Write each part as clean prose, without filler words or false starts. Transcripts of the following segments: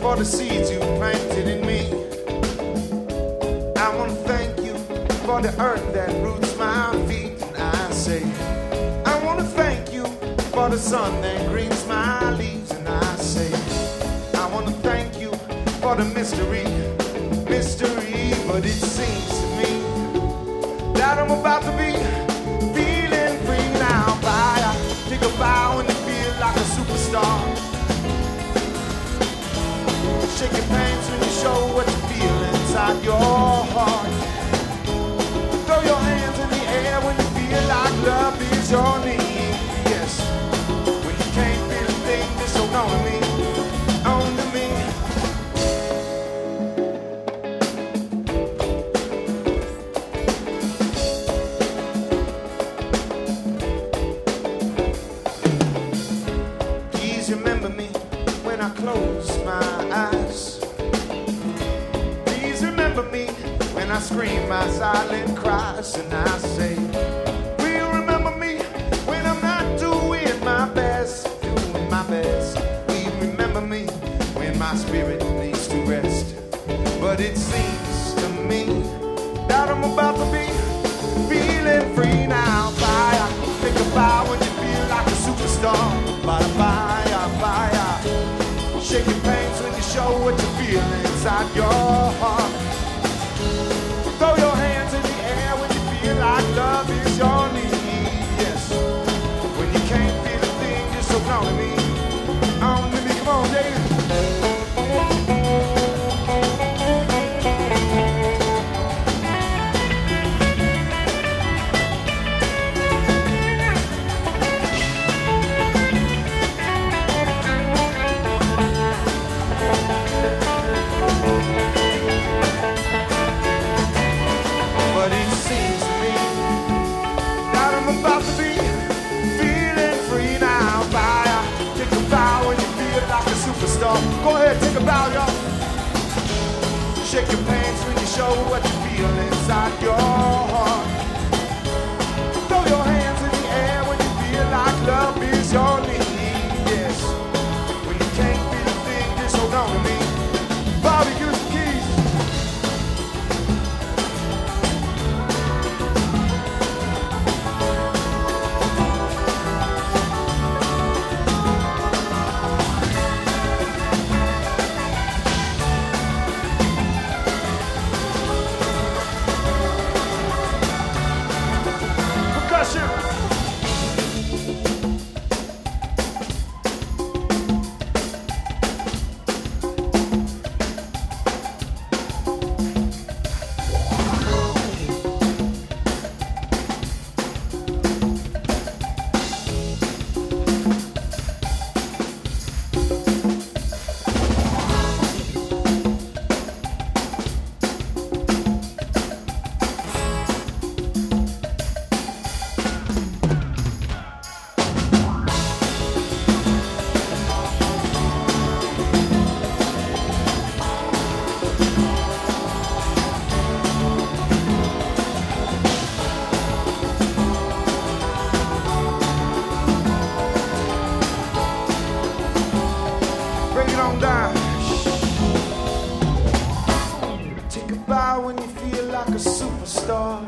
for the seeds you planted in me. I want to thank you for the earth that roots my feet. And I say, I want to thank you for the sun that greens my leaves. And I say, I want to thank you for the mystery. But it seems to me that I'm about to be feeling free now. Take a bow and feel like a superstar. Shake your pants when you show what you feel inside your heart. Throw your hands in the air when you feel like love is your need. Yes, when you can't feel a thing, just hold on to me, on to me. Please remember me when I close my eyes. Please remember me when I scream my silent cries. And I say, will you remember me when I'm not doing my best, doing my best? Will you remember me when my spirit needs to rest? But it seems to me that I'm about to be feeling free now. Take a bow when you feel like a superstar. Shake your pants when you show what you feel inside your heart. Throw your hands in the air when you feel like love is your need. Yes, when you can't feel a thing, just hold on to me, on to me. Come on, Dave. Go ahead, take a bow, y'all. Shake your pants when you show what you feel inside your heart. Throw your hands in the air when you feel like love is your need. Yes, when you can't feel a thing, just hold on to me. Bobby, give us the keys. Take a bow when you feel like a superstar.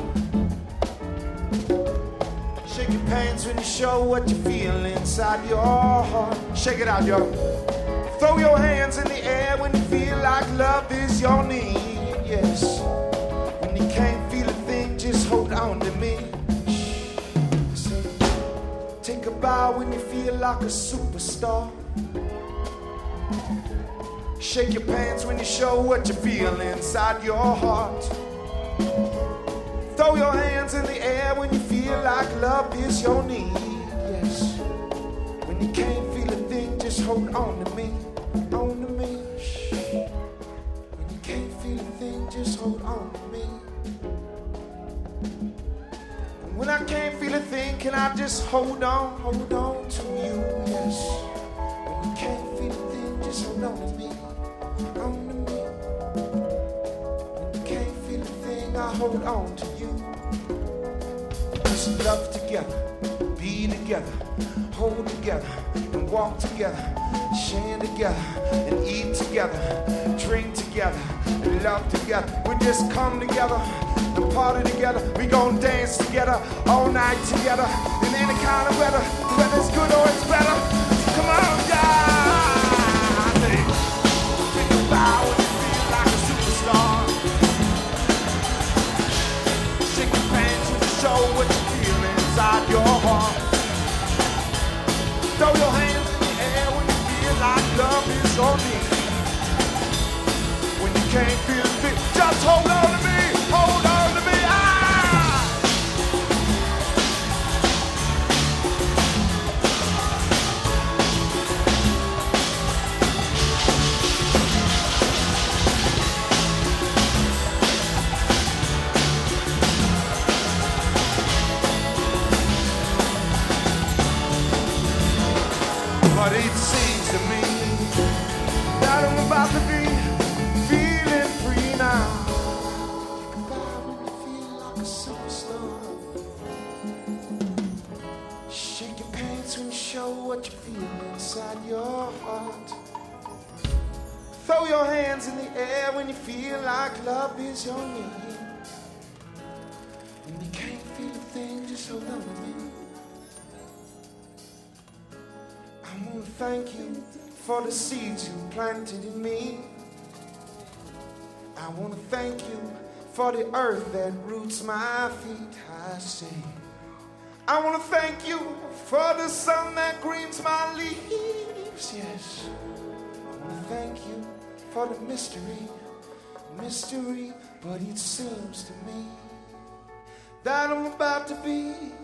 Shake your pants when you show what you feel inside your heart. Shake it out, y'all. Throw your hands in the air when you feel like love is your need. Yes, when you can't feel a thing, just hold on to me. Take a bow when you feel like a superstar. Shake your pants when you show what you feel inside your heart. Throw your hands in the air when you feel like love is your need. Yes, when you can't feel a thing, just hold on to me, on to me. When you can't feel a thing, just hold on to me. And when I can't feel a thing, can I just hold on to you? Yes, when you can't feel a thing, just hold on to me. I hold on to you. Let's love together, be together, hold together, and walk together, share together, and eat together, drink together, and love together. We just come together and party together. We gon' dance together all night together in any kind of weather, whether it's good or it's better. Come on, guys. Think about when you feel like a superstar. Shake your pants and show what you feel inside your heart. Throw your hands in the air when you feel like love is on me. When you can't feel it, just hold on to me, hold on to me. But it seems to me that I'm about to be feeling free now. Think about when you feel like a superstar. Shake your pants and show what you feel inside your heart. Throw your hands in the air when you feel like love is your name. When you can't feel a thing, just hold on to me. I want to thank you for the seeds you planted in me. I want to thank you for the earth that roots my feet. I say, I want to thank you for the sun that greens my leaves. Yes, I want to thank you for the mystery, but it seems to me that I'm about to be